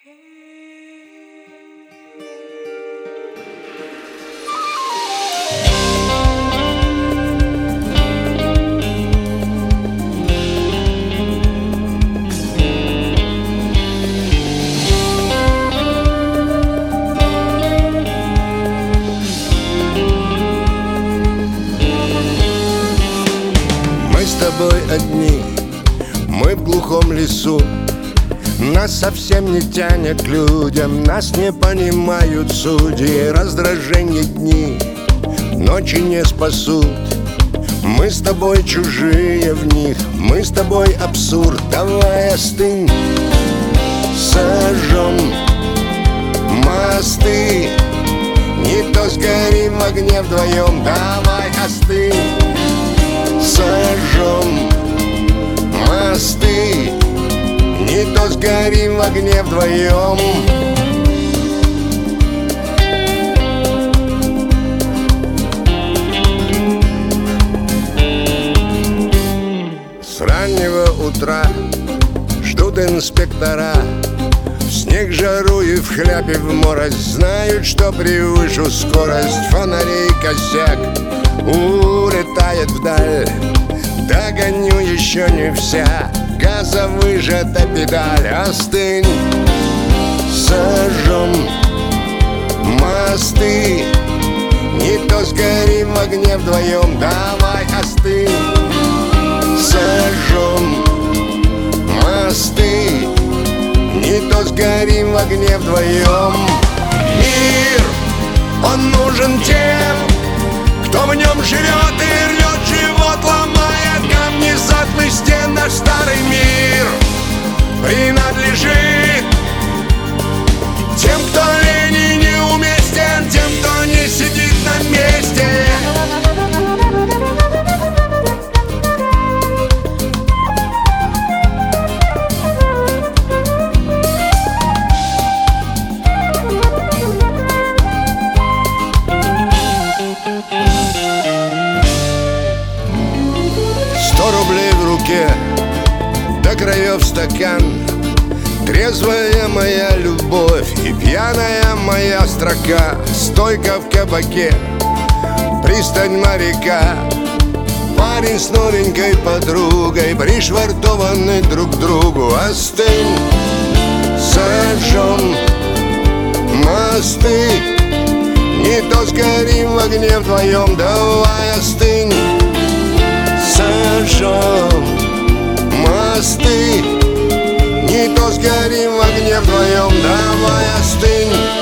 Мы с тобой одни, мы в глухом лесу. Нас совсем не тянет к людям, нас не понимают судьи. Раздражение дни, ночи не спасут. Мы с тобой чужие в них, мы с тобой абсурд. Давай остынь, сожжем мосты. Не то сгорим в огне вдвоем. Давай остынь, сожжем мосты. Не то сгорим в огне вдвоем. С раннего утра ждут инспектора. В снег, жару и в хляпе в мороз. Знают, что превышу скорость. Фонарей косяк улетает вдаль. Догоню еще не вся, газа выжата педаль. Остынь, сожжем мосты. Не то сгорим в огне вдвоем. Давай остынь, сожжем мосты. Не то сгорим в огне вдвоем. Мир, он нужен тем, кто в нем живет и рвет живот, ломая камни затлых стен. Наш старый мир принадлежит тем, кто лень и неуместен, тем, кто не сидит на месте. Рублей в руке, до краев стакан. Трезвая моя любовь и пьяная моя строка. Стойка в кабаке, пристань моряка. Парень с новенькой подругой пришвартованы друг к другу. Остынь, сожжем мосты. Не то сгорим в огне вдвоем. Давай остынь, сожжем мосты. Не то сгорим в огне вдвоем. Давай остынь,